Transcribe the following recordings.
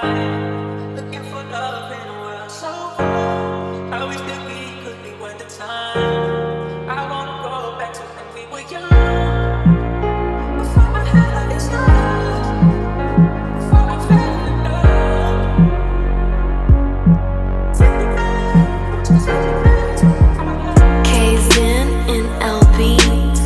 find. Looking for love in a world so cold. How we still be, could be worth the time. I wanna go back to when we were young. Before I had all this love. Before I fell in love. Take me back, just take me back to Kzen in LBs.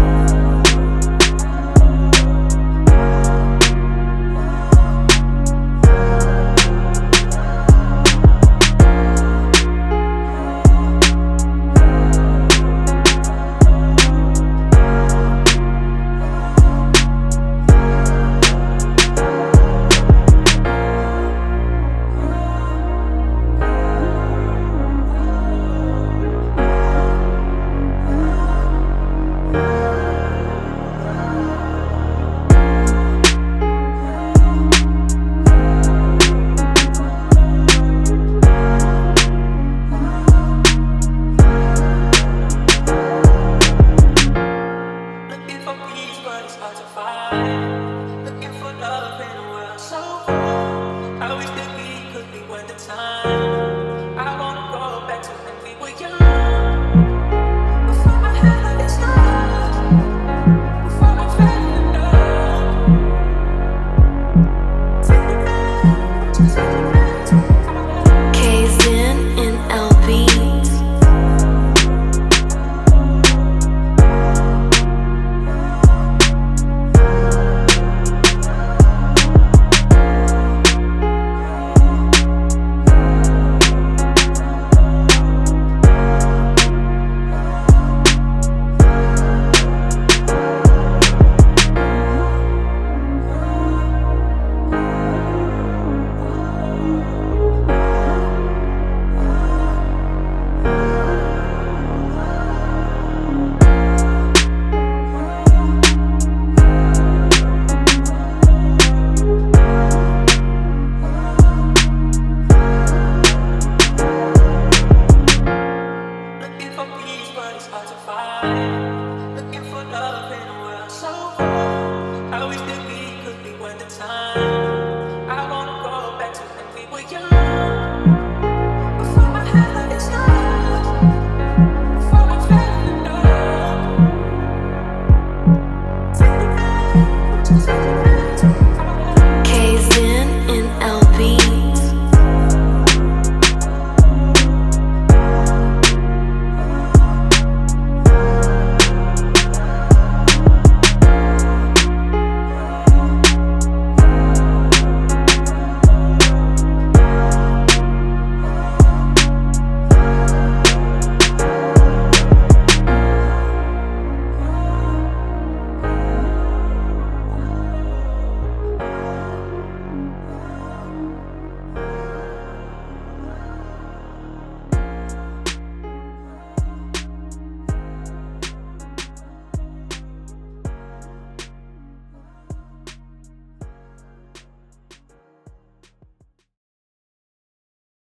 looking for peace, but it's hard to find. Looking for love in a world so cold. How we still be, could be worth the time. I wanna go back to when we were young. Before I had all this love. Before I fell in love. Take me back, just take me back to Kzen in LBs. looking for peace, but it's hard to find. Looking for love in a world so cold. How we still be, could be worth the time.